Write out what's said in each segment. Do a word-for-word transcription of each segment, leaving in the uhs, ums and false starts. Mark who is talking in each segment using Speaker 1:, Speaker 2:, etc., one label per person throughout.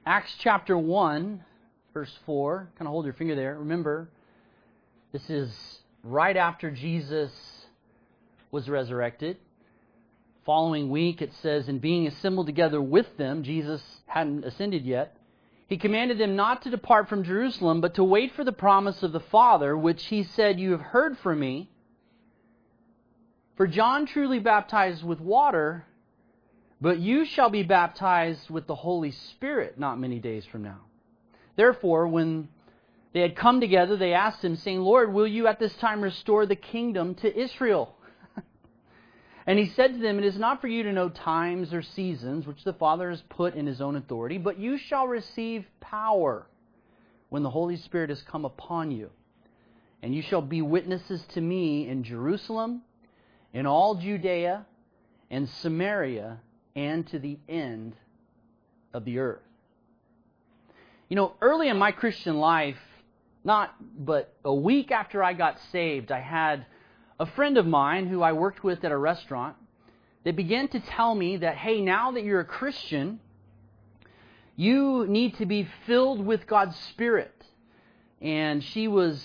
Speaker 1: Acts chapter one, verse four. Kind of hold your finger there. Remember, this is right after Jesus was resurrected. Following week, it says, "And being assembled together with them," Jesus hadn't ascended yet, "He commanded them not to depart from Jerusalem, but to wait for the promise of the Father, which He said, 'You have heard from me.' For John truly baptized with water, but you shall be baptized with the Holy Spirit not many days from now." Therefore, when they had come together, they asked Him, saying, "Lord, will you at this time restore the kingdom to Israel?" And He said to them, "It is not for you to know times or seasons, which the Father has put in His own authority, but you shall receive power when the Holy Spirit has come upon you. And you shall be witnesses to me in Jerusalem, in all Judea and Samaria, and to the end of the earth." You know, early in my Christian life, not but a week after I got saved, I had a friend of mine who I worked with at a restaurant that began to tell me that, hey, now that you're a Christian, you need to be filled with God's Spirit. And she was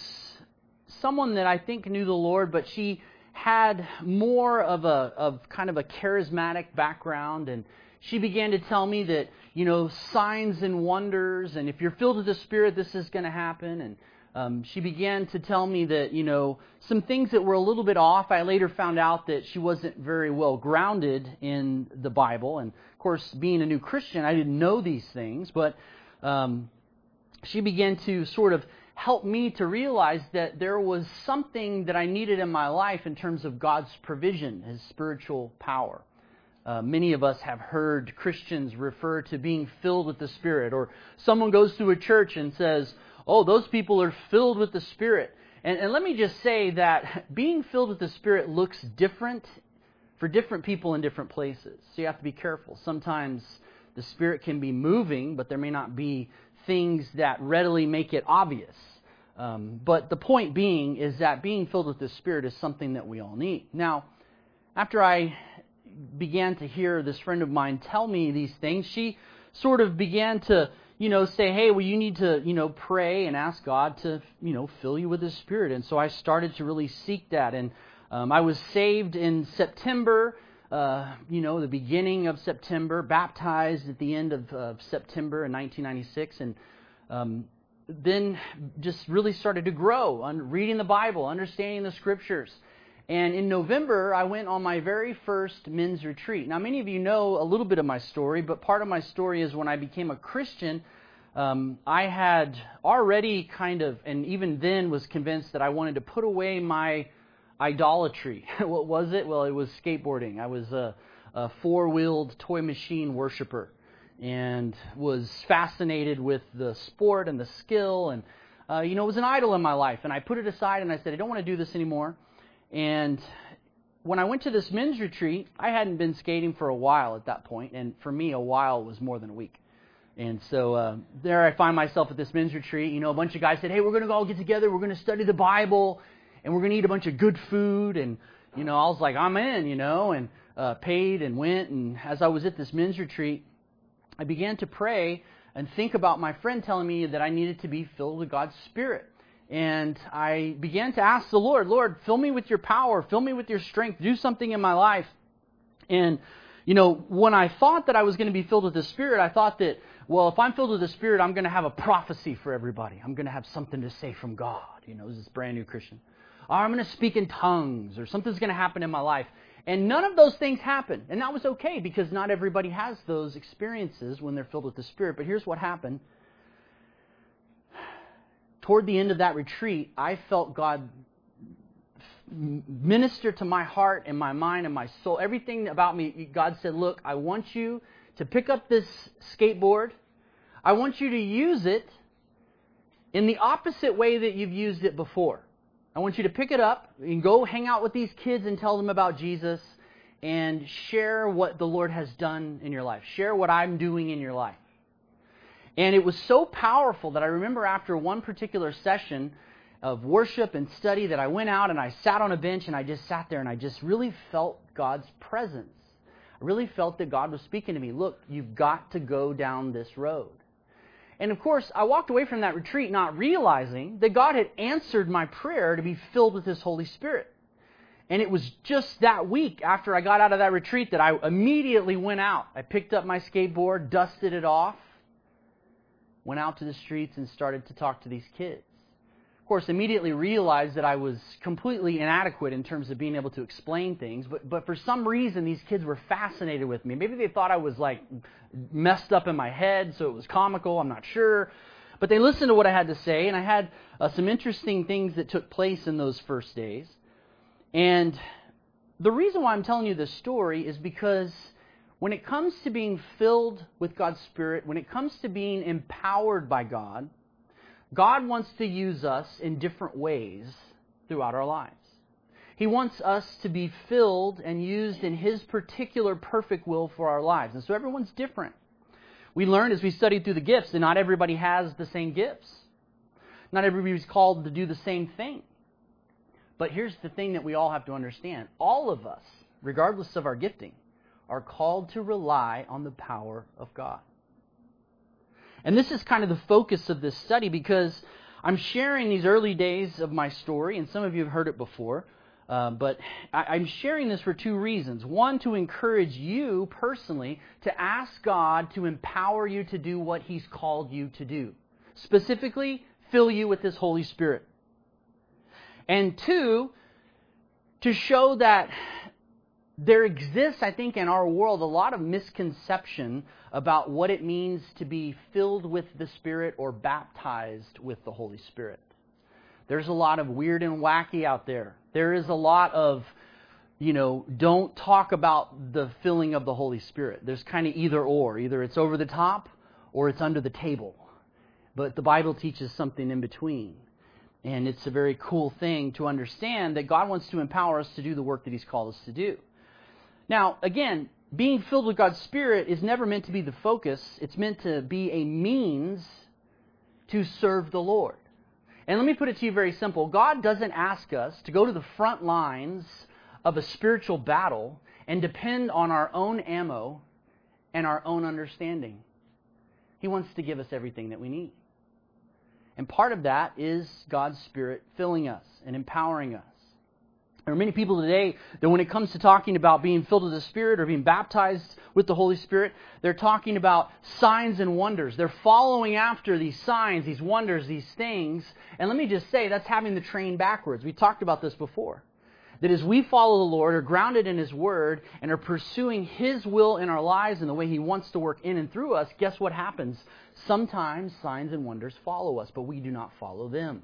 Speaker 1: someone that I think knew the Lord, but she had more of a of kind of a charismatic background, and she began to tell me that, you know, signs and wonders, and if you're filled with the Spirit, this is going to happen. And um, she began to tell me that, you know, some things that were a little bit off. I later found out that she wasn't very well grounded in the Bible, and of course, being a new Christian, I didn't know these things, but um, she began to sort of helped me to realize that there was something that I needed in my life in terms of God's provision, His spiritual power. Uh, many of us have heard Christians refer to being filled with the Spirit, or someone goes to a church and says, "Oh, those people are filled with the Spirit." And, and let me just say that being filled with the Spirit looks different for different people in different places. So you have to be careful. Sometimes the Spirit can be moving, but there may not be things that readily make it obvious. Um, but the point being is that being filled with the Spirit is something that we all need. Now, after I began to hear this friend of mine tell me these things, she sort of began to, you know, say, "Hey, well, you need to, you know, pray and ask God to, you know, fill you with His Spirit." And so I started to really seek that. And um, I was saved in September. Uh, you know, the beginning of September, baptized at the end of uh, September in nineteen ninety-six, and um, then just really started to grow on reading the Bible, understanding the Scriptures. And in November, I went on my very first men's retreat. Now, many of you know a little bit of my story, but part of my story is when I became a Christian, um, I had already kind of, and even then was convinced that I wanted to put away my idolatry. What was it? Well, it was skateboarding. I was a, a four-wheeled toy machine worshiper and was fascinated with the sport and the skill, and uh, you know, it was an idol in my life. And I put it aside and I said, I don't want to do this anymore. And when I went to this men's retreat, I hadn't been skating for a while at that point, and for me, a while was more than a week. And so uh, there I find myself at this men's retreat. You know, a bunch of guys said, "Hey, we're going to all get together. We're going to study the Bible, and we're going to eat a bunch of good food." And, you know, I was like, I'm in, you know, and uh, paid and went. And as I was at this men's retreat, I began to pray and think about my friend telling me that I needed to be filled with God's Spirit. And I began to ask the Lord, "Lord, fill me with your power, fill me with your strength, do something in my life." And, you know, when I thought that I was going to be filled with the Spirit, I thought that, well, if I'm filled with the Spirit, I'm going to have a prophecy for everybody. I'm going to have something to say from God. You know, this is brand new Christian. Or I'm going to speak in tongues, or something's going to happen in my life. And none of those things happened. And that was okay, because not everybody has those experiences when they're filled with the Spirit. But here's what happened. Toward the end of that retreat, I felt God minister to my heart and my mind and my soul. Everything about me, God said, "Look, I want you to pick up this skateboard. I want you to use it in the opposite way that you've used it before. I want you to pick it up and go hang out with these kids and tell them about Jesus and share what the Lord has done in your life. Share what I'm doing in your life." And it was so powerful that I remember after one particular session of worship and study that I went out and I sat on a bench and I just sat there and I just really felt God's presence. I really felt that God was speaking to me. "Look, you've got to go down this road." And of course, I walked away from that retreat not realizing that God had answered my prayer to be filled with His Holy Spirit. And it was just that week after I got out of that retreat that I immediately went out. I picked up my skateboard, dusted it off, went out to the streets and started to talk to these kids. Of course, immediately realized that I was completely inadequate in terms of being able to explain things, but but for some reason these kids were fascinated with me. Maybe they thought I was like messed up in my head, so it was comical, I'm not sure. But they listened to what I had to say, and I had uh, some interesting things that took place in those first days. And the reason why I'm telling you this story is because when it comes to being filled with God's Spirit, when it comes to being empowered by God, God wants to use us in different ways throughout our lives. He wants us to be filled and used in His particular perfect will for our lives. And so everyone's different. We learned as we studied through the gifts that not everybody has the same gifts. Not everybody's called to do the same thing. But here's the thing that we all have to understand. All of us, regardless of our gifting, are called to rely on the power of God. And this is kind of the focus of this study because I'm sharing these early days of my story, and some of you have heard it before, uh, but I, I'm sharing this for two reasons. One, to encourage you personally to ask God to empower you to do what He's called you to do. Specifically, fill you with His Holy Spirit. And two, to show that there exists, I think, in our world a lot of misconception about what it means to be filled with the Spirit or baptized with the Holy Spirit. There's a lot of weird and wacky out there. There is a lot of, you know, don't talk about the filling of the Holy Spirit. There's kind of either or. Either it's over the top or it's under the table. But the Bible teaches something in between. And it's a very cool thing to understand that God wants to empower us to do the work that He's called us to do. Now, again, being filled with God's Spirit is never meant to be the focus. It's meant to be a means to serve the Lord. And let me put it to you very simple. God doesn't ask us to go to the front lines of a spiritual battle and depend on our own ammo and our own understanding. He wants to give us everything that we need. And part of that is God's Spirit filling us and empowering us. There are many people today that when it comes to talking about being filled with the Spirit or being baptized with the Holy Spirit, they're talking about signs and wonders. They're following after these signs, these wonders, these things. And let me just say, that's having the train backwards. We talked about this before. That as we follow the Lord, are grounded in His Word, and are pursuing His will in our lives and the way He wants to work in and through us, guess what happens? Sometimes signs and wonders follow us, but we do not follow them.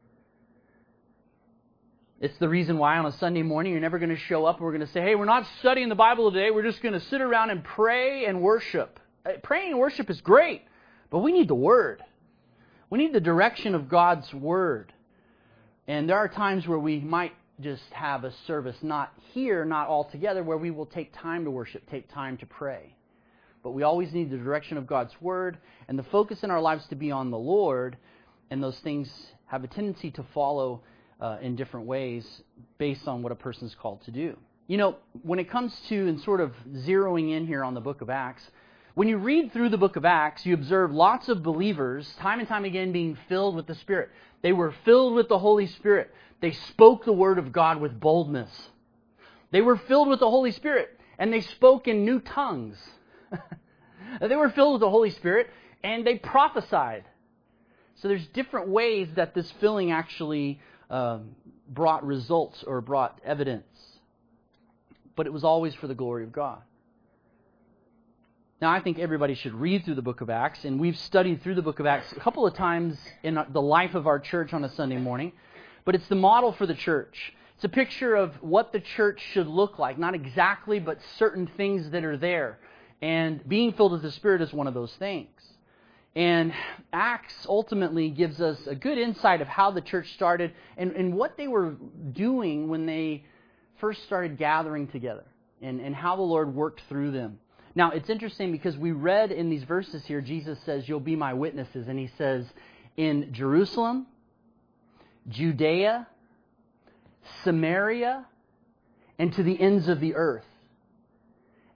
Speaker 1: It's the reason why on a Sunday morning you're never going to show up and we're going to say, hey, we're not studying the Bible today. We're just going to sit around and pray and worship. Praying and worship is great, but we need the Word. We need the direction of God's Word. And there are times where we might just have a service not here, not all together, where we will take time to worship, take time to pray. But we always need the direction of God's Word and the focus in our lives to be on the Lord, and those things have a tendency to follow Uh, in different ways based on what a person's called to do. You know, when it comes to and sort of zeroing in here on the book of Acts, when you read through the book of Acts, you observe lots of believers time and time again being filled with the Spirit. They were filled with the Holy Spirit. They spoke the Word of God with boldness. They were filled with the Holy Spirit and they spoke in new tongues. They were filled with the Holy Spirit and they prophesied. So there's different ways that this filling actually Um, brought results or brought evidence. But it was always for the glory of God. Now, I think everybody should read through the book of Acts, and we've studied through the book of Acts a couple of times in the life of our church on a Sunday morning. But it's the model for the church. It's a picture of what the church should look like. Not exactly, but certain things that are there. And being filled with the Spirit is one of those things. And Acts ultimately gives us a good insight of how the church started and, and what they were doing when they first started gathering together and, and how the Lord worked through them. Now, it's interesting because we read in these verses here, Jesus says, you'll be my witnesses. And He says, in Jerusalem, Judea, Samaria, and to the ends of the earth.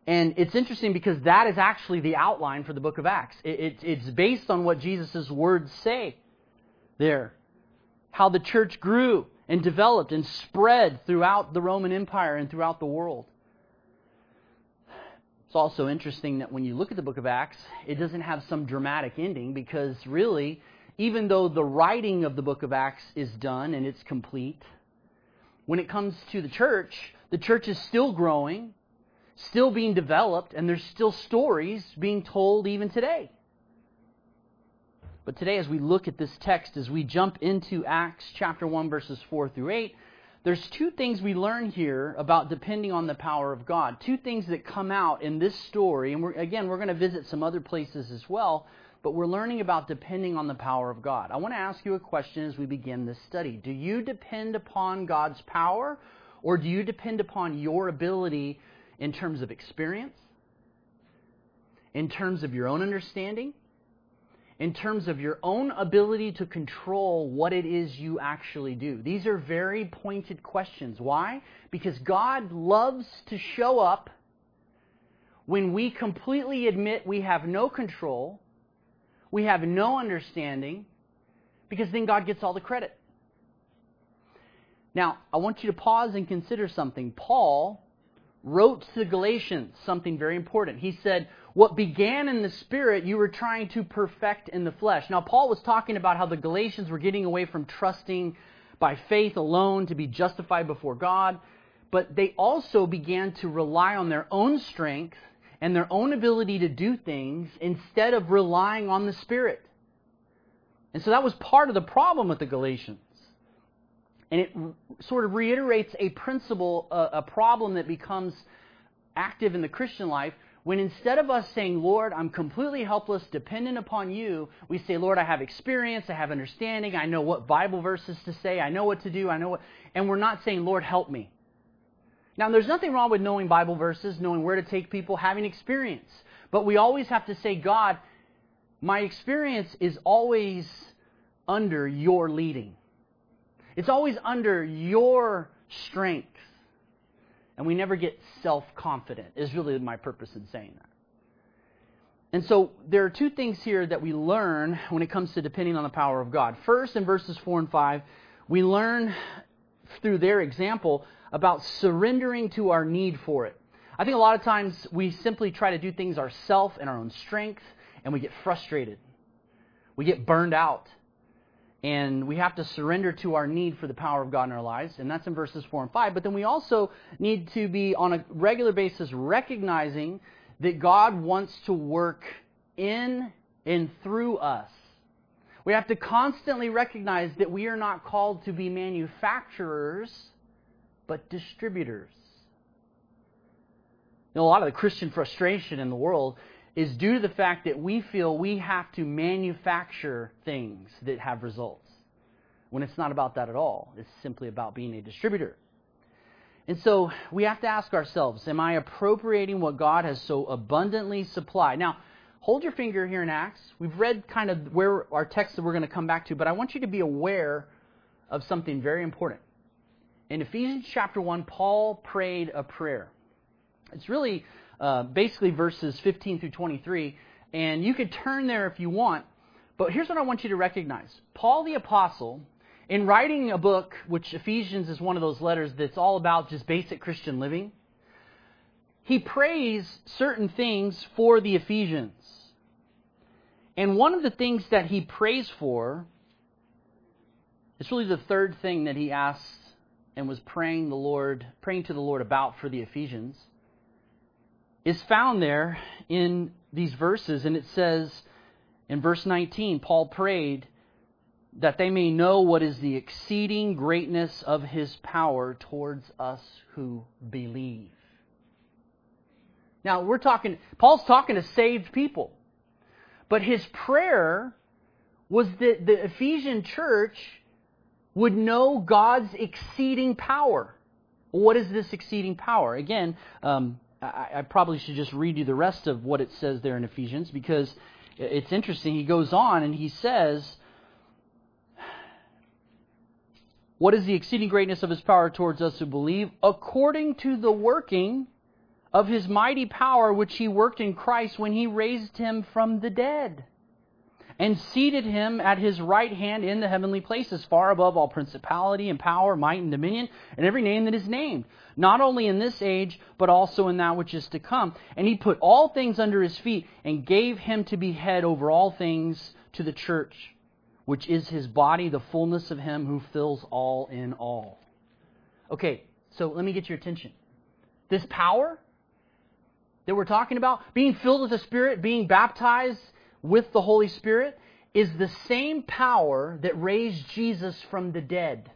Speaker 1: And it's interesting because that is actually the outline for the book of Acts. It, it, it's based on what Jesus' words say there. How the church grew and developed and spread throughout the Roman Empire and throughout the world. It's also interesting that when you look at the book of Acts, it doesn't have some dramatic ending because really, even though the writing of the book of Acts is done and it's complete, when it comes to the church, the church is still growing, still being developed, and there's still stories being told even today. But today, as we look at this text, as we jump into Acts chapter one, verses four through eight, there's two things we learn here about depending on the power of God. Two things that come out in this story, and we're, again, we're going to visit some other places as well, but we're learning about depending on the power of God. I want to ask you a question as we begin this study. Do you depend upon God's power, or do you depend upon your ability in terms of experience, in terms of your own understanding, in terms of your own ability to control what it is you actually do? These are very pointed questions. Why? Because God loves to show up when we completely admit we have no control, we have no understanding, because then God gets all the credit. Now, I want you to pause and consider something. Paul wrote to the Galatians something very important. He said, what began in the Spirit, you were trying to perfect in the flesh. Now, Paul was talking about how the Galatians were getting away from trusting by faith alone to be justified before God, but they also began to rely on their own strength and their own ability to do things instead of relying on the Spirit. And so that was part of the problem with the Galatians. And it sort of reiterates a principle, a, a problem that becomes active in the Christian life, when instead of us saying, Lord, I'm completely helpless, dependent upon you, we say, Lord, I have experience, I have understanding, I know what Bible verses to say, I know what to do, I know what... And we're not saying, Lord, help me. Now, there's nothing wrong with knowing Bible verses, knowing where to take people, having experience. But we always have to say, God, my experience is always under your leading. It's always under your strength. And we never get self-confident, is really my purpose in saying that. And so there are two things here that we learn when it comes to depending on the power of God. First, in verses four and five, we learn through their example about surrendering to our need for it. I think a lot of times we simply try to do things ourselves in our own strength, and we get frustrated. We get burned out. And we have to surrender to our need for the power of God in our lives. And that's in verses four and five. But then we also need to be on a regular basis recognizing that God wants to work in and through us. We have to constantly recognize that we are not called to be manufacturers, but distributors. You know, a lot of the Christian frustration in the world is due to the fact that we feel we have to manufacture things that have results, when it's not about that at all. It's simply about being a distributor. And so we have to ask ourselves, am I appropriating what God has so abundantly supplied? Now, hold your finger here in Acts. We've read kind of where our text that we're going to come back to, but I want you to be aware of something very important. In Ephesians chapter one, Paul prayed a prayer. It's really Uh, basically verses fifteen through twenty-three, and you could turn there if you want, but here's what I want you to recognize. Paul the Apostle, in writing a book, which Ephesians is one of those letters that's all about just basic Christian living, he prays certain things for the Ephesians. And one of the things that he prays for, it's really the third thing that he asked and was praying the Lord, praying to the Lord about for the Ephesians, is found there in these verses. And it says in verse nineteen, Paul prayed that they may know what is the exceeding greatness of His power towards us who believe. Now, we're talking, Paul's talking to saved people. But his prayer was that the Ephesian church would know God's exceeding power. What is this exceeding power? Again, um, I, I probably should just read you the rest of what it says there in Ephesians, because it's interesting. He goes on and he says, what is the exceeding greatness of His power towards us who believe, according to the working of His mighty power which He worked in Christ when He raised Him from the dead, and seated Him at His right hand in the heavenly places, far above all principality and power, might and dominion, and every name that is named, not only in this age, but also in that which is to come. And He put all things under His feet, and gave Him to be head over all things to the church, which is His body, the fullness of Him who fills all in all. Okay, so let me get your attention. This power that we're talking about, being filled with the Spirit, being baptized with the Holy Spirit, is the same power that raised Jesus from the dead.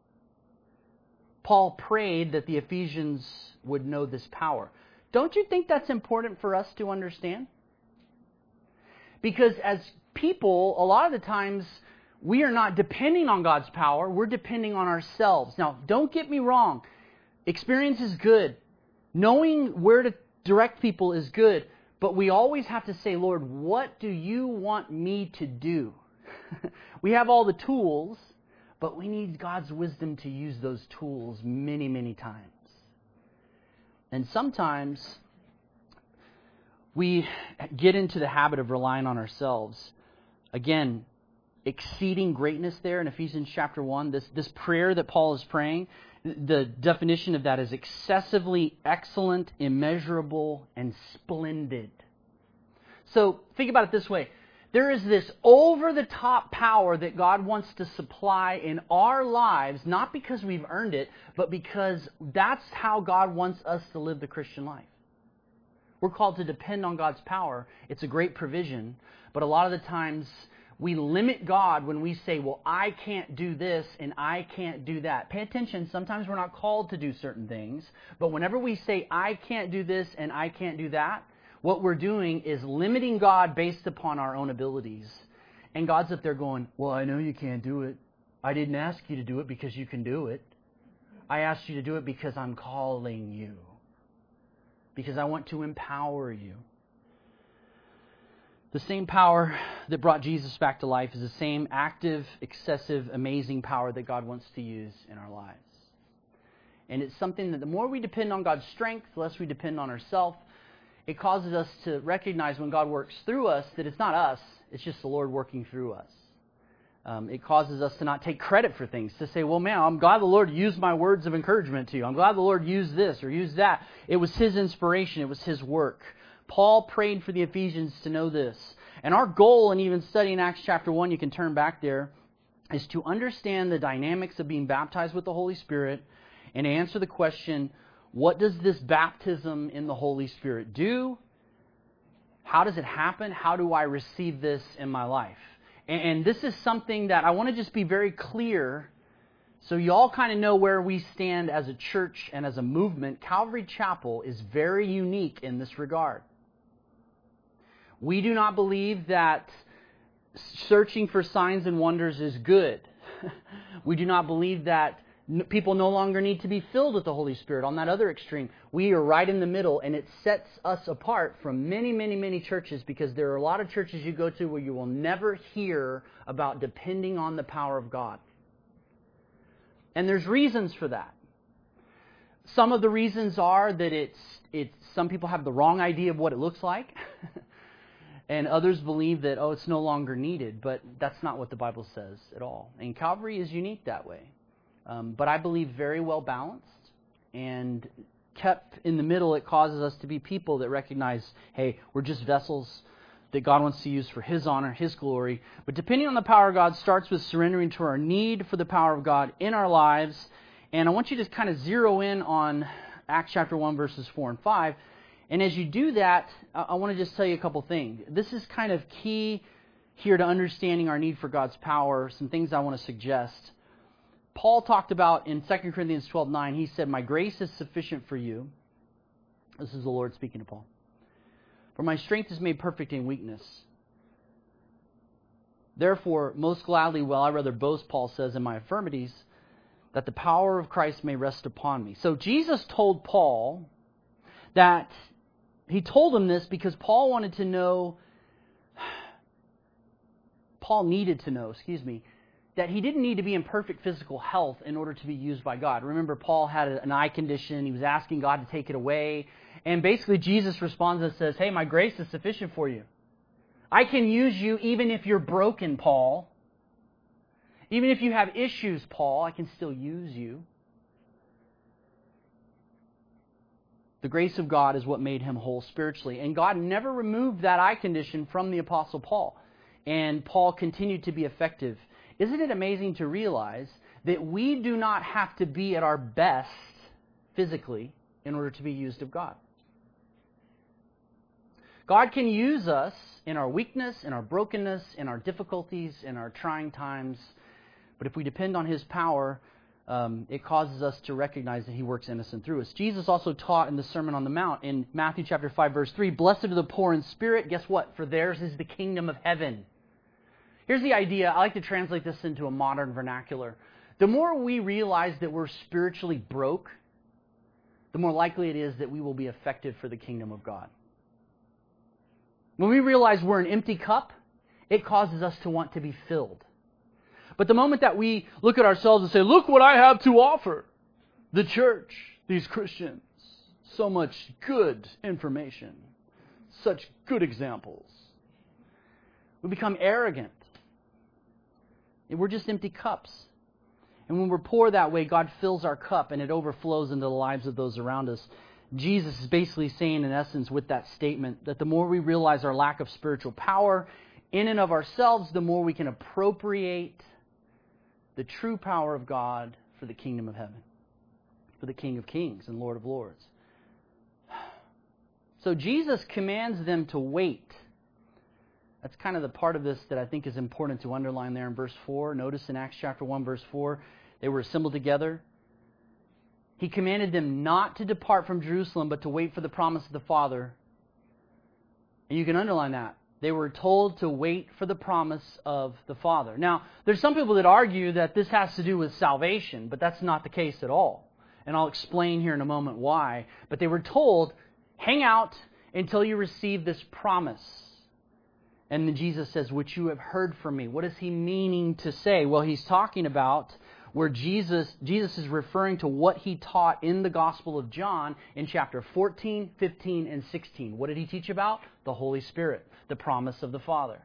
Speaker 1: Paul prayed that the Ephesians would know this power. Don't you think that's important for us to understand? Because as people, a lot of the times, we are not depending on God's power, we're depending on ourselves. Now, don't get me wrong. Experience is good. Knowing where to direct people is good. But we always have to say, Lord, what do you want me to do? We have all the tools, but we need God's wisdom to use those tools many, many times. And sometimes we get into the habit of relying on ourselves. Again, exceeding greatness there in Ephesians chapter one, this, this prayer that Paul is praying, the definition of that is excessively excellent, immeasurable, and splendid. So think about it this way. There is this over-the-top power that God wants to supply in our lives, not because we've earned it, but because that's how God wants us to live the Christian life. We're called to depend on God's power. It's a great provision, but a lot of the times we limit God when we say, well, I can't do this and I can't do that. Pay attention. Sometimes we're not called to do certain things. But whenever we say, I can't do this and I can't do that, what we're doing is limiting God based upon our own abilities. And God's up there going, well, I know you can't do it. I didn't ask you to do it because you can do it. I asked you to do it because I'm calling you. Because I want to empower you. The same power that brought Jesus back to life is the same active, excessive, amazing power that God wants to use in our lives. And it's something that the more we depend on God's strength, the less we depend on ourselves. It causes us to recognize when God works through us that it's not us, it's just the Lord working through us. Um, it causes us to not take credit for things, to say, well, man, I'm glad the Lord used my words of encouragement to you. I'm glad the Lord used this or used that. It was His inspiration. It was His work. Paul prayed for the Ephesians to know this. And our goal in even studying Acts chapter one, you can turn back there, is to understand the dynamics of being baptized with the Holy Spirit and answer the question, what does this baptism in the Holy Spirit do? How does it happen? How do I receive this in my life? And this is something that I want to just be very clear so you all kind of know where we stand as a church and as a movement. Calvary Chapel is very unique in this regard. We do not believe that searching for signs and wonders is good. We do not believe that people no longer need to be filled with the Holy Spirit. On that other extreme, we are right in the middle, and it sets us apart from many, many, many churches because there are a lot of churches you go to where you will never hear about depending on the power of God. And there's reasons for that. Some of the reasons are that it's it's some people have the wrong idea of what it looks like. And others believe that, oh, it's no longer needed. But that's not what the Bible says at all. And Calvary is unique that way. Um, but I believe very well balanced. And kept in the middle, it causes us to be people that recognize, hey, we're just vessels that God wants to use for His honor, His glory. But depending on the power of God starts with surrendering to our need for the power of God in our lives. And I want you to kind of zero in on Acts chapter one, verses four and five. And as you do that, I want to just tell you a couple things. This is kind of key here to understanding our need for God's power, some things I want to suggest. Paul talked about in Second Corinthians twelve nine, he said, my grace is sufficient for you. This is the Lord speaking to Paul. For my strength is made perfect in weakness. Therefore, most gladly will I rather boast, Paul says, in my infirmities, that the power of Christ may rest upon me. So Jesus told Paul that he told him this because Paul wanted to know, Paul needed to know, excuse me, that he didn't need to be in perfect physical health in order to be used by God. Remember, Paul had an eye condition. He was asking God to take it away. And basically Jesus responds and says, hey, my grace is sufficient for you. I can use you even if you're broken, Paul. Even if you have issues, Paul, I can still use you. The grace of God is what made him whole spiritually. And God never removed that eye condition from the Apostle Paul. And Paul continued to be effective. Isn't it amazing to realize that we do not have to be at our best physically in order to be used of God? God can use us in our weakness, in our brokenness, in our difficulties, in our trying times. But if we depend on His power, um, it causes us to recognize that He works in us and through us. Jesus also taught in the Sermon on the Mount in Matthew chapter five, verse three, blessed are the poor in spirit. Guess what? For theirs is the kingdom of heaven. Here's the idea. I like to translate this into a modern vernacular. The more we realize that we're spiritually broke, the more likely it is that we will be effective for the kingdom of God. When we realize we're an empty cup, it causes us to want to be filled. But the moment that we look at ourselves and say, look what I have to offer, the church, these Christians, so much good information, such good examples, we become arrogant. And we're just empty cups. And when we're poor that way, God fills our cup and it overflows into the lives of those around us. Jesus is basically saying, in essence, with that statement, that the more we realize our lack of spiritual power in and of ourselves, the more we can appropriate the true power of God for the kingdom of heaven, for the King of Kings and Lord of Lords. So Jesus commands them to wait. That's kind of the part of this that I think is important to underline there in verse four. Notice in Acts chapter one, verse four, they were assembled together. He commanded them not to depart from Jerusalem, but to wait for the promise of the Father. And you can underline that. They were told to wait for the promise of the Father. Now, there's some people that argue that this has to do with salvation, but that's not the case at all. And I'll explain here in a moment why. But they were told, hang out until you receive this promise. And then Jesus says, which you have heard from me. What is he meaning to say? Well, he's talking about where Jesus, Jesus is referring to what he taught in the Gospel of John in chapter fourteen, fifteen, and sixteen. What did he teach about? The Holy Spirit, the promise of the Father.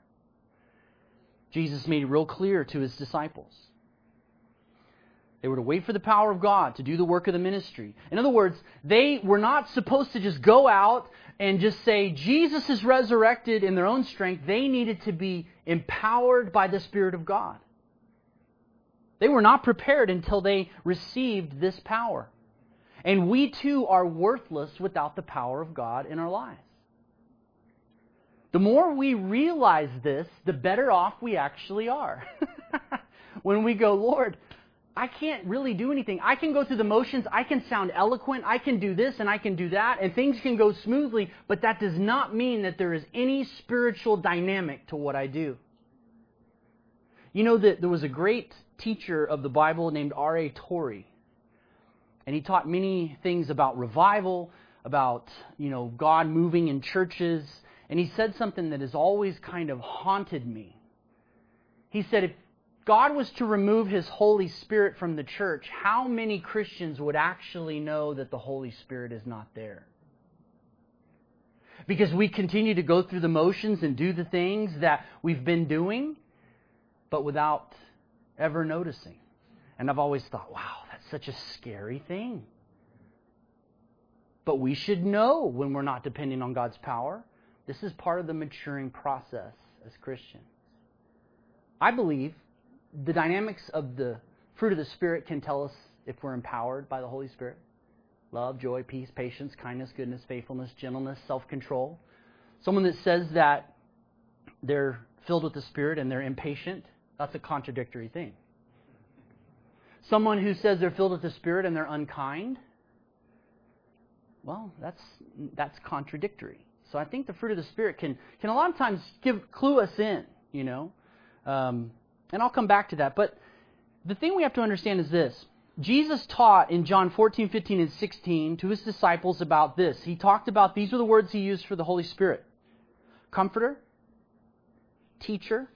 Speaker 1: Jesus made it real clear to his disciples. They were to wait for the power of God to do the work of the ministry. In other words, they were not supposed to just go out and just say, Jesus is resurrected in their own strength. They needed to be empowered by the Spirit of God. They were not prepared until they received this power. And we too are worthless without the power of God in our lives. The more we realize this, the better off we actually are. When we go, Lord, I can't really do anything. I can go through the motions. I can sound eloquent. I can do this and I can do that. And things can go smoothly. But that does not mean that there is any spiritual dynamic to what I do. You know that there was a great teacher of the Bible named R A Torrey. And he taught many things about revival, about, you know, God moving in churches. And he said something that has always kind of haunted me. He said, if God was to remove His Holy Spirit from the church, how many Christians would actually know that the Holy Spirit is not there? Because we continue to go through the motions and do the things that we've been doing, but without ever noticing. And I've always thought, wow, that's such a scary thing. But we should know when we're not depending on God's power. This is part of the maturing process as Christians. I believe the dynamics of the fruit of the Spirit can tell us if we're empowered by the Holy Spirit. Love, joy, peace, patience, kindness, goodness, faithfulness, gentleness, self-control. Someone that says that they're filled with the Spirit and they're impatient, that's a contradictory thing. Someone who says they're filled with the Spirit and they're unkind, well, that's that's contradictory. So I think the fruit of the Spirit can can a lot of times give clue us in, you know. Um, and I'll come back to that. But the thing we have to understand is this. Jesus taught in John fourteen, fifteen, and sixteen to His disciples about this. He talked about, these were the words He used for the Holy Spirit. Comforter, teacher,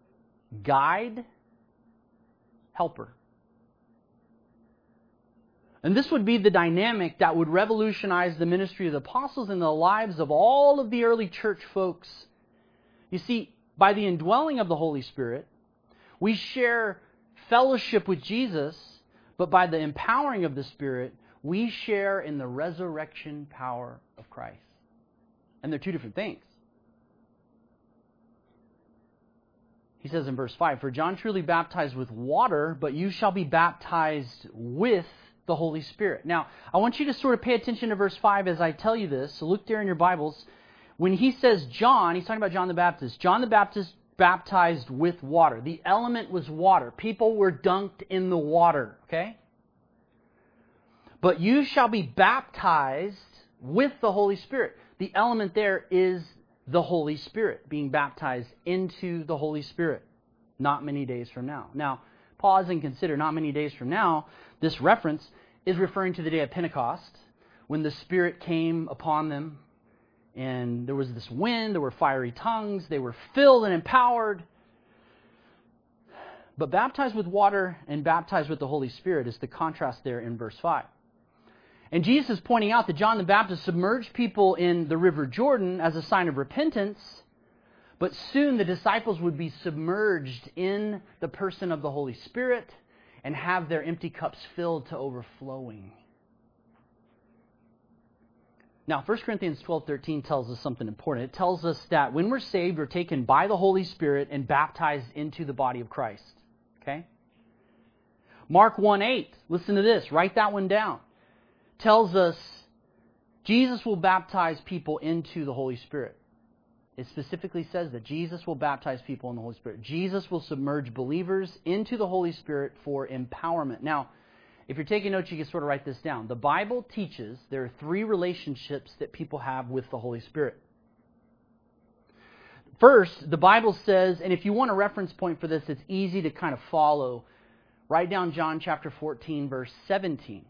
Speaker 1: guide, helper. And this would be the dynamic that would revolutionize the ministry of the apostles and the lives of all of the early church folks. You see, by the indwelling of the Holy Spirit, we share fellowship with Jesus, but by the empowering of the Spirit, we share in the resurrection power of Christ. And they're two different things. He says in verse five, "For John truly baptized with water, but you shall be baptized with the Holy Spirit." Now, I want you to sort of pay attention to verse five as I tell you this. So look there in your Bibles. When he says John, he's talking about John the Baptist. John the Baptist baptized with water. The element was water. People were dunked in the water, okay? "But you shall be baptized with the Holy Spirit." The element there is the Holy Spirit, being baptized into the Holy Spirit not many days from now. Now, pause and consider, not many days from now, this reference is referring to the day of Pentecost, when the Spirit came upon them, and there was this wind, there were fiery tongues, they were filled and empowered. But baptized with water and baptized with the Holy Spirit is the contrast there in verse five. And Jesus is pointing out that John the Baptist submerged people in the River Jordan as a sign of repentance, but soon the disciples would be submerged in the person of the Holy Spirit and have their empty cups filled to overflowing. Now, First Corinthians twelve thirteen tells us something important. It tells us that when we're saved, we're taken by the Holy Spirit and baptized into the body of Christ. Okay? Mark one eight, listen to this, write that one down. Tells us Jesus will baptize people into the Holy Spirit. It specifically says that Jesus will baptize people in the Holy Spirit. Jesus will submerge believers into the Holy Spirit for empowerment. Now, if you're taking notes, you can sort of write this down. The Bible teaches there are three relationships that people have with the Holy Spirit. First, the Bible says, and if you want a reference point for this, it's easy to kind of follow. Write down John chapter fourteen, verse seventeen.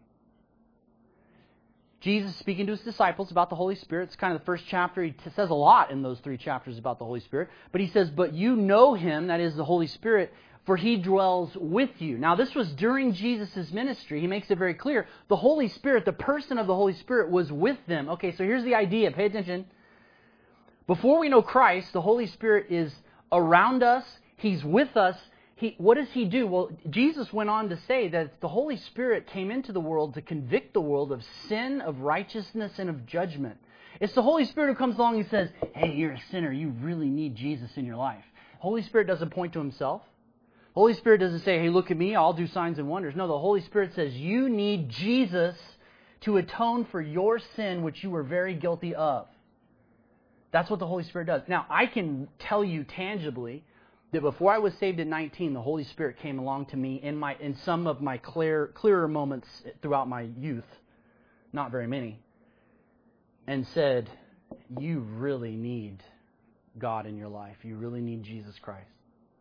Speaker 1: Jesus speaking to his disciples about the Holy Spirit. It's kind of the first chapter. He says a lot in those three chapters about the Holy Spirit. But he says, "But you know him," that is the Holy Spirit, "for he dwells with you." Now, this was during Jesus' ministry. He makes it very clear. The Holy Spirit, the person of the Holy Spirit, was with them. Okay, so here's the idea. Pay attention. Before we know Christ, the Holy Spirit is around us. He's with us. He, what does he do? Well, Jesus went on to say that the Holy Spirit came into the world to convict the world of sin, of righteousness, and of judgment. It's the Holy Spirit who comes along and says, "Hey, you're a sinner. You really need Jesus in your life." Holy Spirit doesn't point to himself. Holy Spirit doesn't say, "Hey, look at me. I'll do signs and wonders." No, the Holy Spirit says, you need Jesus to atone for your sin, which you were very guilty of. That's what the Holy Spirit does. Now, I can tell you tangibly that before I was saved at nineteen, the Holy Spirit came along to me in my in some of my clear, clearer moments throughout my youth, not very many, and said, "You really need God in your life. You really need Jesus Christ."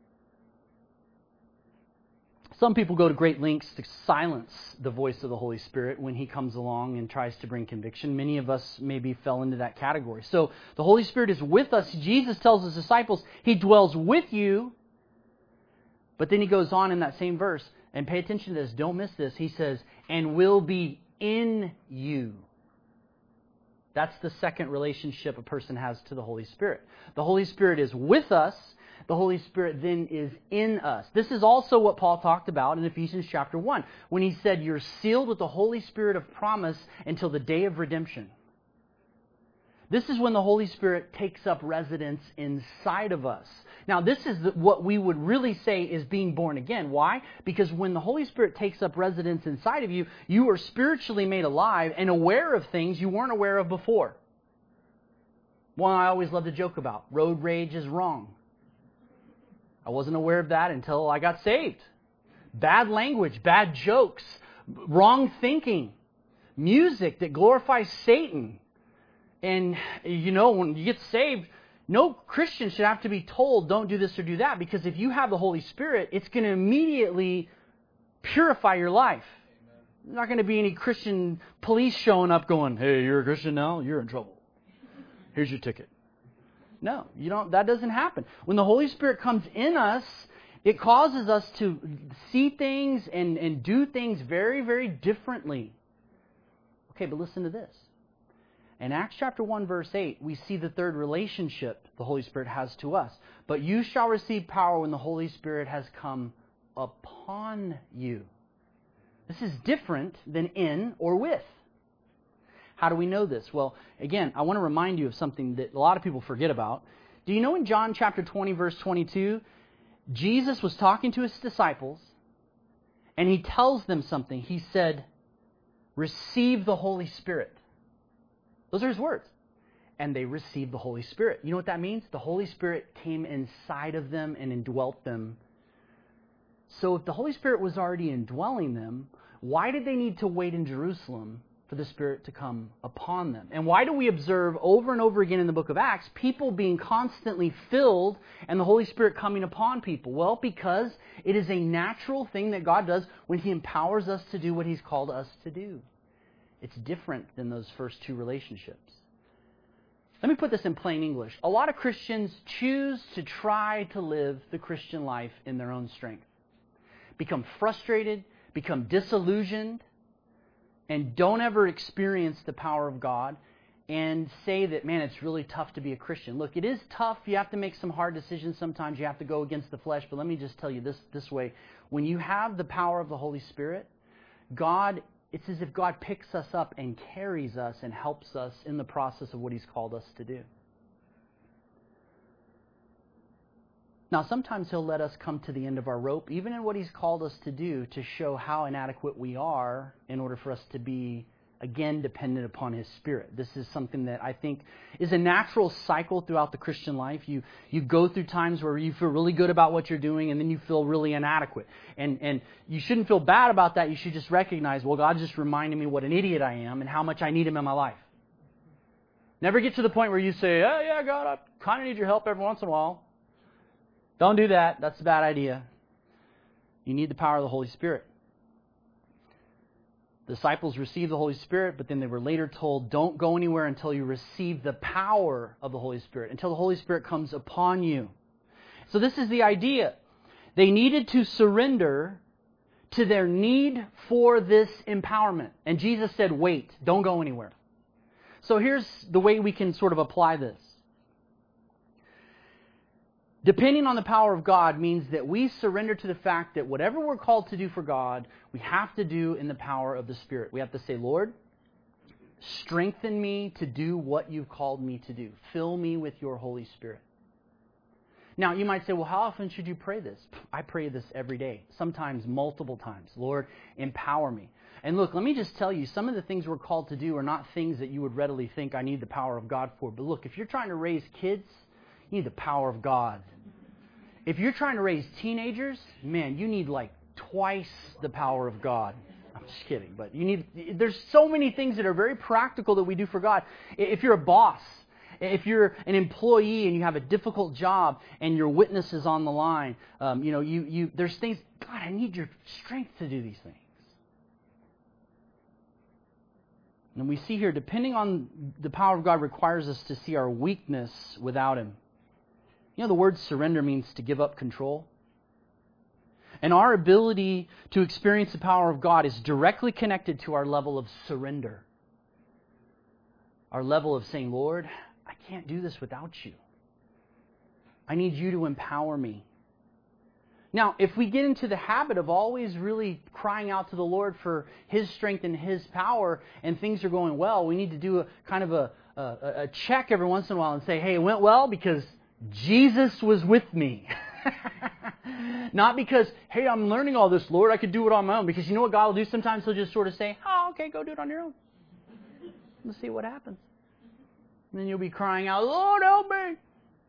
Speaker 1: Some people go to great lengths to silence the voice of the Holy Spirit when he comes along and tries to bring conviction. Many of us maybe fell into that category. So the Holy Spirit is with us. Jesus tells his disciples he dwells with you. But then he goes on in that same verse, and pay attention to this, don't miss this. He says, "and will be in you." That's the second relationship a person has to the Holy Spirit. The Holy Spirit is with us. The Holy Spirit then is in us. This is also what Paul talked about in Ephesians chapter one, when he said, "You're sealed with the Holy Spirit of promise until the day of redemption." This is when the Holy Spirit takes up residence inside of us. Now, this is what we would really say is being born again. Why? Because when the Holy Spirit takes up residence inside of you, you are spiritually made alive and aware of things you weren't aware of before. One I always love to joke about, road rage is wrong. I wasn't aware of that until I got saved. Bad language, bad jokes, wrong thinking, music that glorifies Satan. And, you know, when you get saved, no Christian should have to be told, don't do this or do that, because if you have the Holy Spirit, it's going to immediately purify your life. There's not going to be any Christian police showing up going, "Hey, you're a Christian now? You're in trouble. Here's your ticket." No, you don't. That doesn't happen. When the Holy Spirit comes in us, it causes us to see things and, and do things very, very differently. Okay, but listen to this. In Acts chapter one, verse eight, we see the third relationship the Holy Spirit has to us. But you shall receive power when the Holy Spirit has come upon you. This is different than in or with. How do we know this? Well, again, I want to remind you of something that a lot of people forget about. Do you know in John chapter twenty, verse twenty-two, Jesus was talking to his disciples, and he tells them something. He said, receive the Holy Spirit. Those are his words. And they received the Holy Spirit. You know what that means? The Holy Spirit came inside of them and indwelt them. So if the Holy Spirit was already indwelling them, why did they need to wait in Jerusalem for the Spirit to come upon them? And why do we observe over and over again in the book of Acts people being constantly filled and the Holy Spirit coming upon people? Well, because it is a natural thing that God does when He empowers us to do what He's called us to do. It's different than those first two relationships. Let me put this in plain English. A lot of Christians choose to try to live the Christian life in their own strength. Become frustrated, become disillusioned, and don't ever experience the power of God and say that, man, it's really tough to be a Christian. Look, it is tough. You have to make some hard decisions. Sometimes you have to go against the flesh. But let me just tell you this, this way. When you have the power of the Holy Spirit, God, it's as if God picks us up and carries us and helps us in the process of what He's called us to do. Now, sometimes He'll let us come to the end of our rope, even in what He's called us to do, to show how inadequate we are in order for us to be, again, dependent upon His Spirit. This is something that I think is a natural cycle throughout the Christian life. You you go through times where you feel really good about what you're doing, and then you feel really inadequate. And, and you shouldn't feel bad about that. You should just recognize, well, God's just reminding me what an idiot I am and how much I need Him in my life. Never get to the point where you say, oh, yeah, God, I kind of need your help every once in a while. Don't do that. That's a bad idea. You need the power of the Holy Spirit. The disciples received the Holy Spirit, but then they were later told, don't go anywhere until you receive the power of the Holy Spirit, until the Holy Spirit comes upon you. So this is the idea. They needed to surrender to their need for this empowerment. And Jesus said, wait, don't go anywhere. So here's the way we can sort of apply this. Depending on the power of God means that we surrender to the fact that whatever we're called to do for God, we have to do in the power of the Spirit. We have to say, Lord, strengthen me to do what you've called me to do. Fill me with your Holy Spirit. Now, you might say, well, how often should you pray this? I pray this every day, sometimes multiple times. Lord, empower me. And look, let me just tell you, some of the things we're called to do are not things that you would readily think I need the power of God for. But look, if you're trying to raise kids, you need the power of God. If you're trying to raise teenagers, man, you need like twice the power of God. I'm just kidding, but you need. There's so many things that are very practical that we do for God. If you're a boss, if you're an employee and you have a difficult job and your witness is on the line, um, you know, you you there's things. God, I need your strength to do these things. And we see here, depending on the power of God, requires us to see our weakness without Him. You know, the word surrender means to give up control. And our ability to experience the power of God is directly connected to our level of surrender. Our level of saying, Lord, I can't do this without you. I need you to empower me. Now, if we get into the habit of always really crying out to the Lord for His strength and His power, and things are going well, we need to do a kind of a, a, a check every once in a while and say, hey, it went well because Jesus was with me. Not because, hey, I'm learning all this, Lord, I could do it on my own. Because you know what God will do? Sometimes He'll just sort of say, oh, okay, go do it on your own. Let's see what happens. And then you'll be crying out, Lord, help me.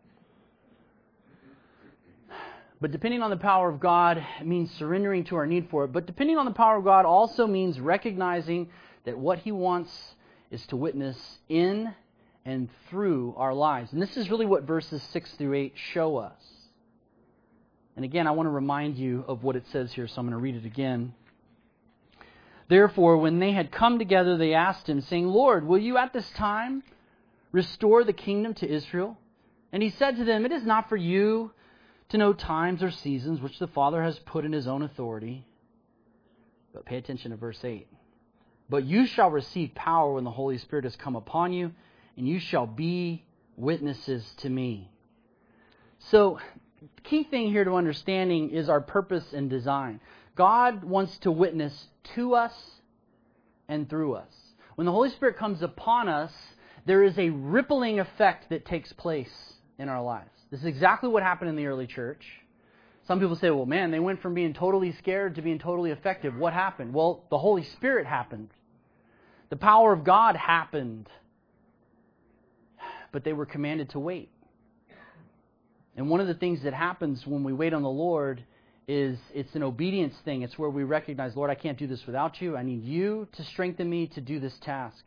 Speaker 1: But depending on the power of God, it means surrendering to our need for it. But depending on the power of God also means recognizing that what He wants is to witness in and through our lives. And this is really what verses six through eight show us. And again, I want to remind you of what it says here, so I'm going to read it again. Therefore, when they had come together, they asked Him, saying, Lord, will you at this time restore the kingdom to Israel? And He said to them, it is not for you to know times or seasons which the Father has put in His own authority. But pay attention to verse eight. But you shall receive power when the Holy Spirit has come upon you, and you shall be witnesses to me. So, the key thing here to understanding is our purpose and design. God wants to witness to us and through us. When the Holy Spirit comes upon us, there is a rippling effect that takes place in our lives. This is exactly what happened in the early church. Some people say, well, man, they went from being totally scared to being totally effective. What happened? Well, the Holy Spirit happened. The power of God happened. But they were commanded to wait. And one of the things that happens when we wait on the Lord is it's an obedience thing. It's where we recognize, Lord, I can't do this without you. I need you to strengthen me to do this task.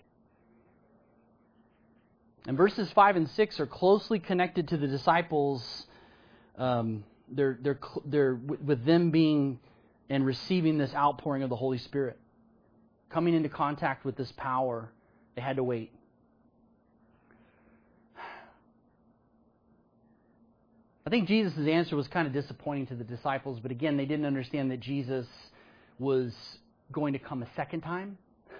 Speaker 1: And verses five and six are closely connected to the disciples. Um, they're, they're, they're with them being and receiving this outpouring of the Holy Spirit. Coming into contact with this power, they had to wait. I think Jesus' answer was kind of disappointing to the disciples, but again, they didn't understand that Jesus was going to come a second time.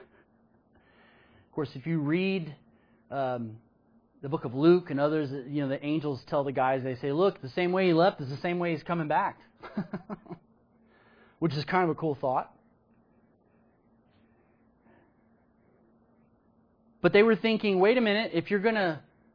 Speaker 1: Of course, if you read um, the book of Luke and others, you know, the angels tell the guys, they say, look, the same way he left is the same way he's coming back. Which is kind of a cool thought. But they were thinking, wait a minute, if you're going to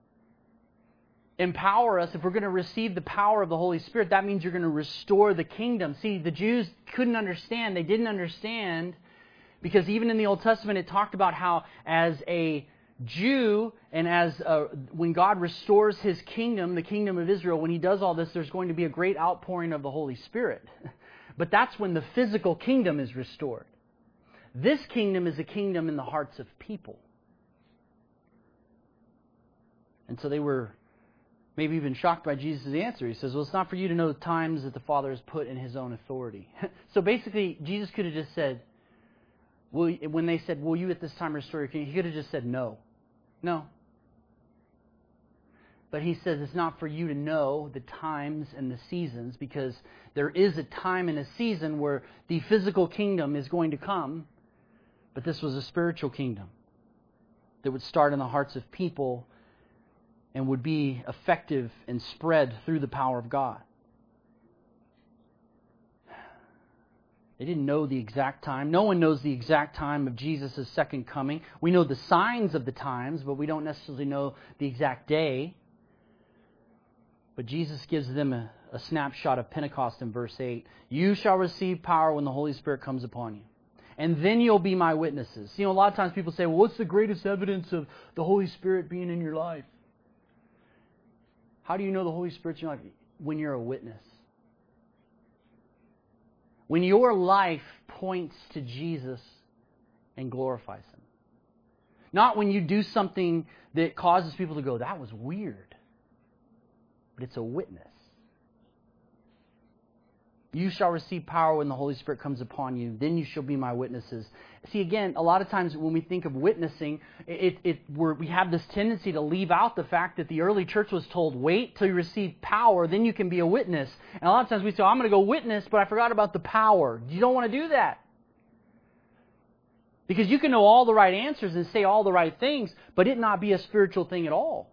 Speaker 1: empower us, if we're going to receive the power of the Holy Spirit, that means you're going to restore the kingdom. See, the Jews couldn't understand. They didn't understand because even in the Old Testament it talked about how as a Jew and as uh, when God restores His kingdom, the kingdom of Israel, when He does all this, there's going to be a great outpouring of the Holy Spirit. But that's when the physical kingdom is restored. This kingdom is a kingdom in the hearts of people. And so they were maybe even shocked by Jesus' answer. He says, well, it's not for you to know the times that the Father has put in His own authority. So basically, Jesus could have just said, will, when they said, will you at this time restore your kingdom? He could have just said no. No. But He says it's not for you to know the times and the seasons, because there is a time and a season where the physical kingdom is going to come, but this was a spiritual kingdom that would start in the hearts of people and would be effective and spread through the power of God. They didn't know the exact time. No one knows the exact time of Jesus' second coming. We know the signs of the times, but we don't necessarily know the exact day. But Jesus gives them a, a snapshot of Pentecost in verse eight. You shall receive power when the Holy Spirit comes upon you. And then you'll be my witnesses. You know, a lot of times people say, well, what's the greatest evidence of the Holy Spirit being in your life? How do you know the Holy Spirit's in your life? When you're a witness. When your life points to Jesus and glorifies Him. Not when you do something that causes people to go, that was weird. But it's a witness. You shall receive power when the Holy Spirit comes upon you. Then you shall be my witnesses. See, again, a lot of times when we think of witnessing, it, it, we're, we have this tendency to leave out the fact that the early church was told, wait till you receive power, then you can be a witness. And a lot of times we say, I'm going to go witness, but I forgot about the power. You don't want to do that. Because you can know all the right answers and say all the right things, but it not be a spiritual thing at all.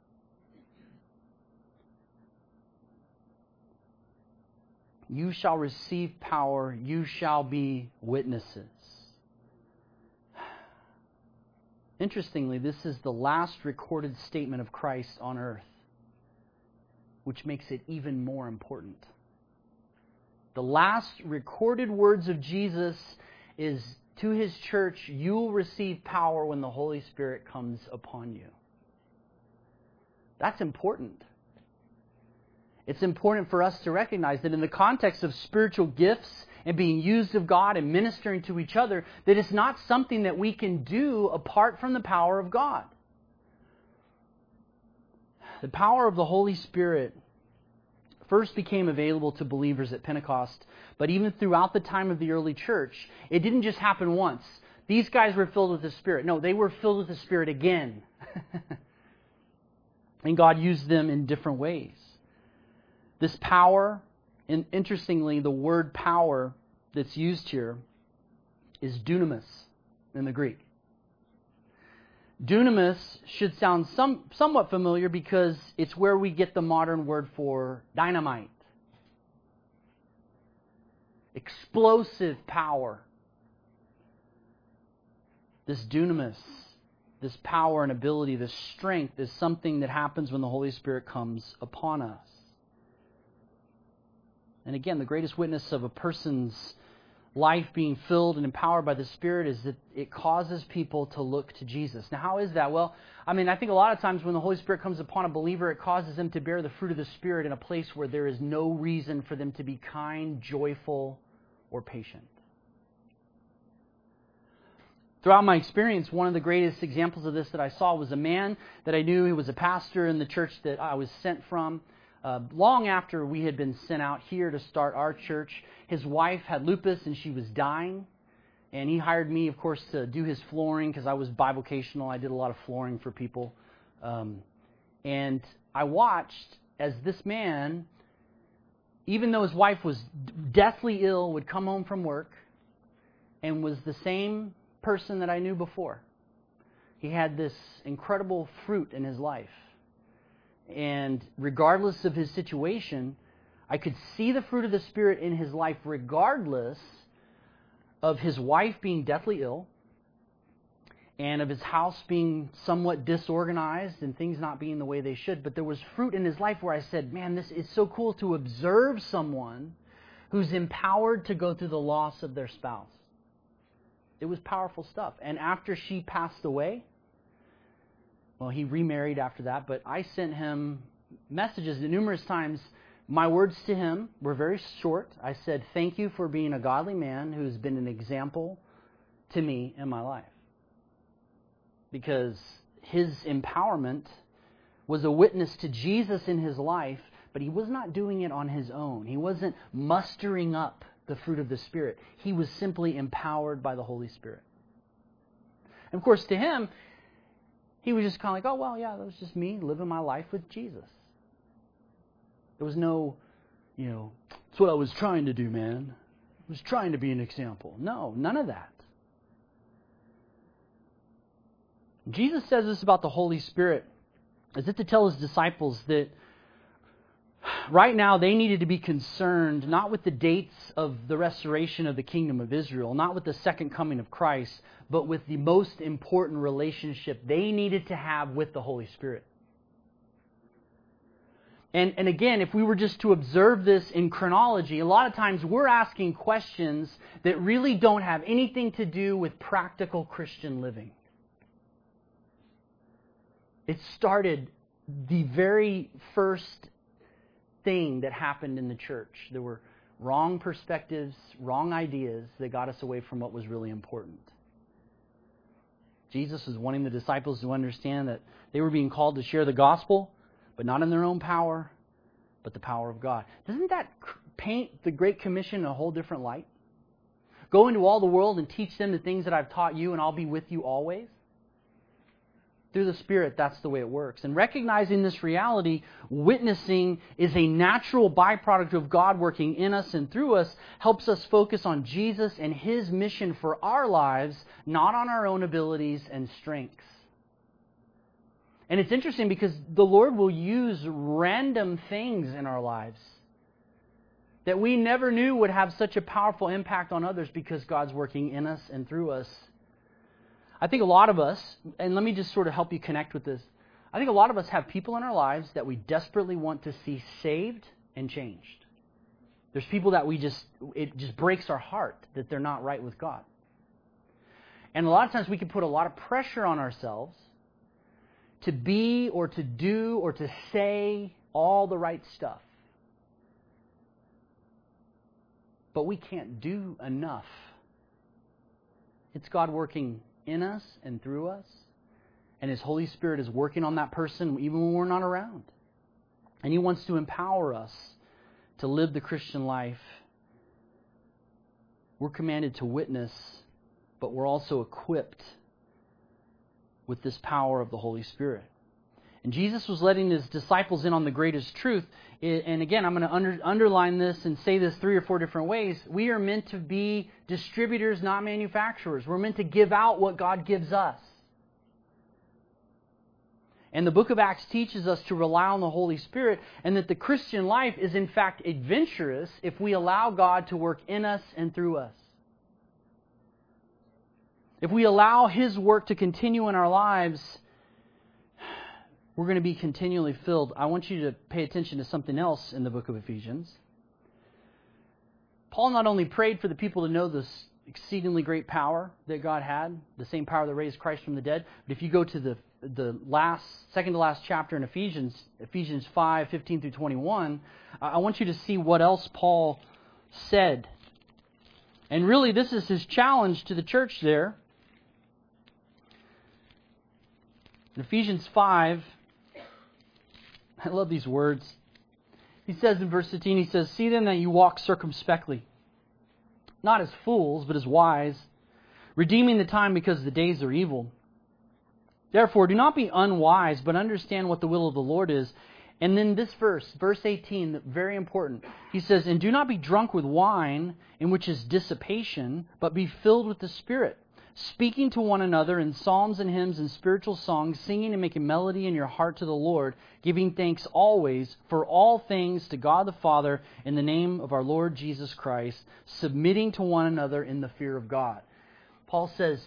Speaker 1: You shall receive power, you shall be witnesses. Interestingly, this is the last recorded statement of Christ on earth, which makes it even more important. The last recorded words of Jesus is to His church, you will receive power when the Holy Spirit comes upon you. That's important. It's important for us to recognize that in the context of spiritual gifts and being used of God and ministering to each other, that it's not something that we can do apart from the power of God. The power of the Holy Spirit first became available to believers at Pentecost, but even throughout the time of the early church, it didn't just happen once. These guys were filled with the Spirit. No, they were filled with the Spirit again. And God used them in different ways. This power, and interestingly, the word power that's used here is dunamis. in the Greek. Dunamis should sound some, somewhat familiar because it's where we get the modern word for dynamite. Explosive power. This dunamis, this power and ability, this strength is something that happens when the Holy Spirit comes upon us. And again, the greatest witness of a person's life being filled and empowered by the Spirit is that it causes people to look to Jesus. Now, how is that? Well, I mean, I think a lot of times when the Holy Spirit comes upon a believer, it causes them to bear the fruit of the Spirit in a place where there is no reason for them to be kind, joyful, or patient. Throughout my experience, one of the greatest examples of this that I saw was a man that I knew. He was a pastor in the church that I was sent from. Uh, long after we had been sent out here to start our church, his wife had lupus and she was dying. And he hired me, of course, to do his flooring because I was bivocational. I did a lot of flooring for people. Um, and I watched as this man, even though his wife was deathly ill, would come home from work and was the same person that I knew before. He had this incredible fruit in his life. And regardless of his situation, I could see the fruit of the Spirit in his life regardless of his wife being deathly ill and of his house being somewhat disorganized and things not being the way they should. But there was fruit in his life where I said, man, this is so cool to observe someone who's empowered to go through the loss of their spouse. It was powerful stuff. And after she passed away, well, he remarried after that, but I sent him messages numerous times. My words to him were very short. I said, thank you for being a godly man who's been an example to me in my life. Because his empowerment was a witness to Jesus in his life, but he was not doing it on his own. He wasn't mustering up the fruit of the Spirit. He was simply empowered by the Holy Spirit. And of course, to him, he was just kind of like, oh, well, yeah, that was just me living my life with Jesus. There was no, you know, that's what I was trying to do, man. I was trying to be an example. No, none of that. Jesus says this about the Holy Spirit as if to tell his disciples that right now they needed to be concerned not with the dates of the restoration of the kingdom of Israel, not with the second coming of Christ, but with the most important relationship they needed to have with the Holy Spirit. And, and again, if we were just to observe this in chronology, a lot of times we're asking questions that really don't have anything to do with practical Christian living. It started the very first thing that happened in the church. There were wrong perspectives, wrong ideas that got us away from what was really important. Jesus was wanting the disciples to understand that they were being called to share the gospel, but not in their own power, but the power of God. Doesn't that paint the Great Commission in a whole different light? Go into all the world and teach them the things that I've taught you, and I'll be with you always. Through the Spirit, that's the way it works. And recognizing this reality, witnessing is a natural byproduct of God working in us and through us, helps us focus on Jesus and His mission for our lives, not on our own abilities and strengths. And it's interesting because the Lord will use random things in our lives that we never knew would have such a powerful impact on others because God's working in us and through us. I think a lot of us, and let me just sort of help you connect with this. I think a lot of us have people in our lives that we desperately want to see saved and changed. There's people that we just, it just breaks our heart that they're not right with God. And a lot of times we can put a lot of pressure on ourselves to be or to do or to say all the right stuff. But we can't do enough. It's God working in us and through us. And His Holy Spirit is working on that person even when we're not around. And He wants to empower us to live the Christian life. We're commanded to witness, but we're also equipped with this power of the Holy Spirit. And Jesus was letting his disciples in on the greatest truth. And again, I'm going to under, underline this and say this three or four different ways. We are meant to be distributors, not manufacturers. We're meant to give out what God gives us. And the book of Acts teaches us to rely on the Holy Spirit, and that the Christian life is in fact adventurous if we allow God to work in us and through us. If we allow His work to continue in our lives, we're going to be continually filled. I want you to pay attention to something else in the book of Ephesians. Paul not only prayed for the people to know this exceedingly great power that God had, the same power that raised Christ from the dead, but if you go to the the last, second to last chapter in Ephesians, Ephesians five, fifteen through twenty-one, I want you to see what else Paul said. And really, this is his challenge to the church there. In Ephesians five, I love these words. He says in verse fifteen, he says, "See then that you walk circumspectly, not as fools, but as wise, redeeming the time because the days are evil. Therefore, do not be unwise, but understand what the will of the Lord is." And then this verse, verse eighteen, very important. He says, "And do not be drunk with wine, in which is dissipation, but be filled with the Spirit, speaking to one another in psalms and hymns and spiritual songs, singing and making melody in your heart to the Lord, giving thanks always for all things to God the Father in the name of our Lord Jesus Christ, submitting to one another in the fear of God." Paul says,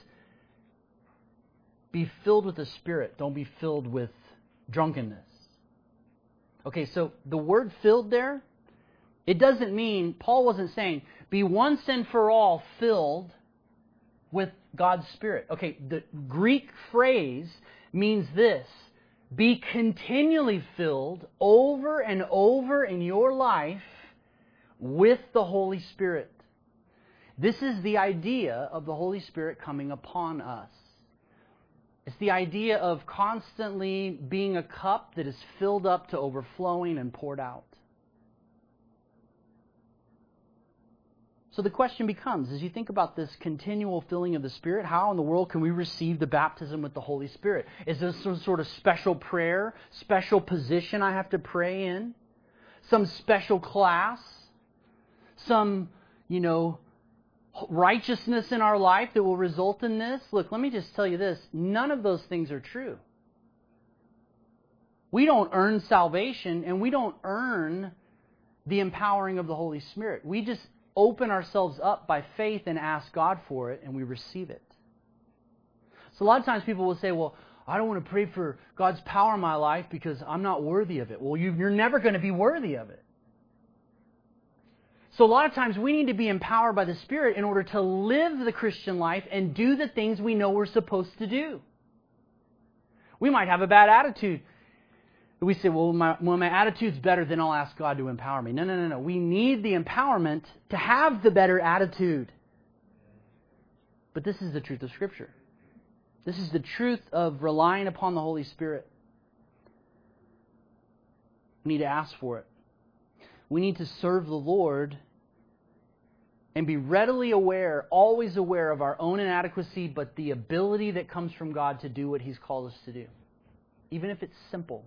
Speaker 1: be filled with the Spirit. Don't be filled with drunkenness. Okay, so the word filled there, it doesn't mean, Paul wasn't saying, be once and for all filled with God's Spirit. Okay, the Greek phrase means this: be continually filled over and over in your life with the Holy Spirit. This is the idea of the Holy Spirit coming upon us. It's the idea of constantly being a cup that is filled up to overflowing and poured out. So the question becomes, as you think about this continual filling of the Spirit, how in the world can we receive the baptism with the Holy Spirit? Is this some sort of special prayer, special position I have to pray in? Some special class? Some, you know, righteousness in our life that will result in this? Look, let me just tell you this. None of those things are true. We don't earn salvation, and we don't earn the empowering of the Holy Spirit. We just open ourselves up by faith and ask God for it, and we receive it. So a lot of times people will say, well, I don't want to pray for God's power in my life because I'm not worthy of it. Well, you're never going to be worthy of it. So a lot of times we need to be empowered by the Spirit in order to live the Christian life and do the things we know we're supposed to do. We might have a bad attitude. We say, well, my, when my attitude's better, then I'll ask God to empower me. No, no, no, no. We need the empowerment to have the better attitude. But this is the truth of Scripture. This is the truth of relying upon the Holy Spirit. We need to ask for it. We need to serve the Lord and be readily aware, always aware of our own inadequacy, but the ability that comes from God to do what He's called us to do, even if it's simple.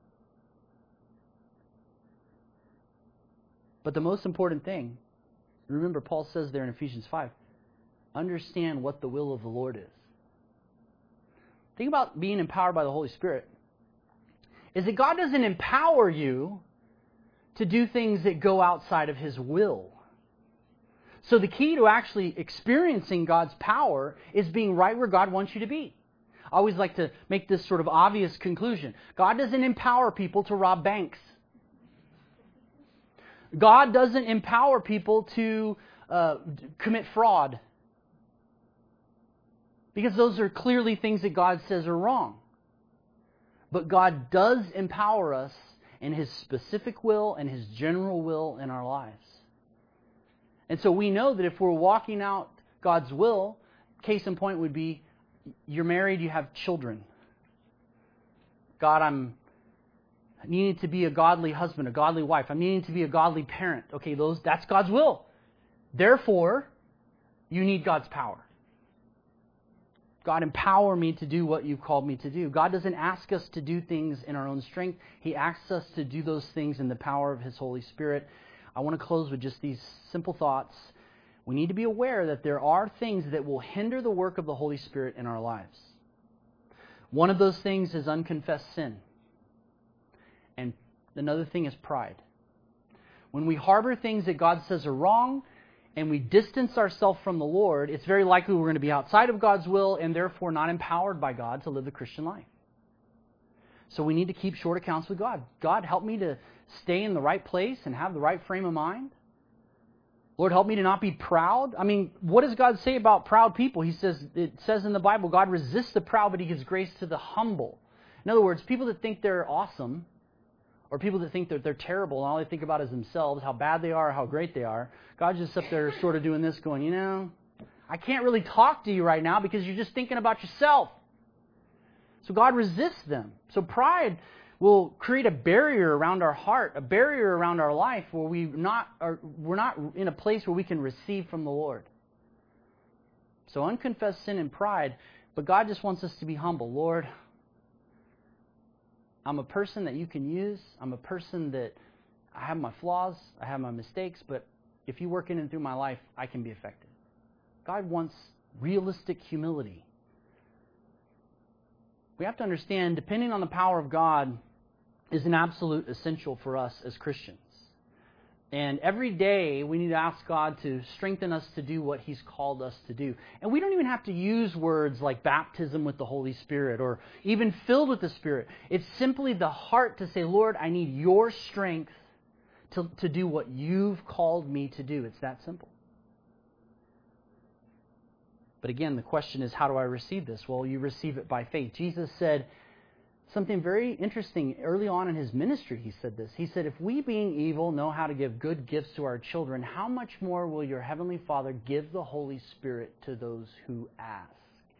Speaker 1: But the most important thing, remember Paul says there in Ephesians five, understand what the will of the Lord is. Think about being empowered by the Holy Spirit. Is that God doesn't empower you to do things that go outside of His will. So the key to actually experiencing God's power is being right where God wants you to be. I always like to make this sort of obvious conclusion. God doesn't empower people to rob banks. God doesn't empower people to uh, commit fraud. Because those are clearly things that God says are wrong. But God does empower us in His specific will and His general will in our lives. And so we know that if we're walking out God's will, case in point would be, you're married, you have children. God, I'm needing to be a godly husband, a godly wife. I'm needing to be a godly parent. Okay, those that's God's will. Therefore, you need God's power. God, empower me to do what you've called me to do. God doesn't ask us to do things in our own strength. He asks us to do those things in the power of His Holy Spirit. I want to close with just these simple thoughts. We need to be aware that there are things that will hinder the work of the Holy Spirit in our lives. One of those things is unconfessed sin. And another thing is pride. When we harbor things that God says are wrong, and we distance ourselves from the Lord, it's very likely we're going to be outside of God's will and therefore not empowered by God to live the Christian life. So we need to keep short accounts with God. God, help me to stay in the right place and have the right frame of mind. Lord, help me to not be proud. I mean, what does God say about proud people? He says, it says in the Bible, God resists the proud, but He gives grace to the humble. In other words, people that think they're awesome, or people that think that they're terrible and all they think about is themselves, how bad they are, how great they are. God's just up there sort of doing this, going, you know, I can't really talk to you right now because you're just thinking about yourself. So God resists them. So pride will create a barrier around our heart, a barrier around our life where we not are, we're not in a place where we can receive from the Lord. So unconfessed sin and pride, but God just wants us to be humble. Lord, I'm a person that you can use. I'm a person that I have my flaws, I have my mistakes, but if you work in and through my life, I can be effective. God wants realistic humility. We have to understand, depending on the power of God is an absolute essential for us as Christians. And every day we need to ask God to strengthen us to do what He's called us to do. And we don't even have to use words like baptism with the Holy Spirit or even filled with the Spirit. It's simply the heart to say, Lord, I need your strength to, to do what you've called me to do. It's that simple. But again, the question is, how do I receive this? Well, you receive it by faith. Jesus said something very interesting early on in His ministry. He said this. He said, if we being evil know how to give good gifts to our children, how much more will your Heavenly Father give the Holy Spirit to those who ask?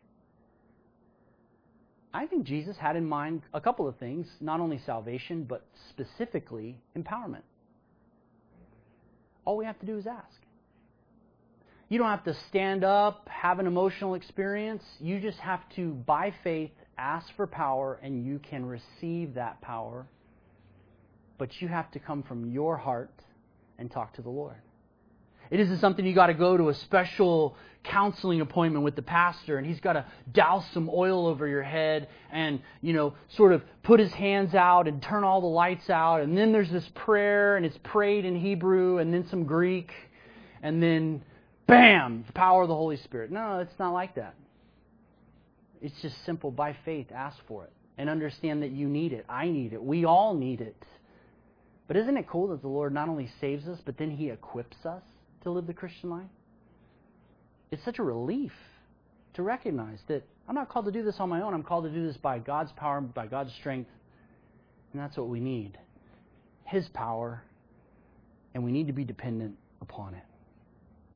Speaker 1: I think Jesus had in mind a couple of things, not only salvation, but specifically empowerment. All we have to do is ask. You don't have to stand up, have an emotional experience. You just have to, by faith, ask for power, and you can receive that power. But you have to come from your heart and talk to the Lord. It isn't something you got to go to a special counseling appointment with the pastor, and he's got to douse some oil over your head and, you know, sort of put his hands out and turn all the lights out. And then there's this prayer, and it's prayed in Hebrew, and then some Greek, and then bam, the power of the Holy Spirit. No, it's not like that. It's just simple, by faith, ask for it. And understand that you need it. I need it. We all need it. But isn't it cool that the Lord not only saves us, but then He equips us to live the Christian life? It's such a relief to recognize that I'm not called to do this on my own. I'm called to do this by God's power, by God's strength. And that's what we need. His power. And we need to be dependent upon it.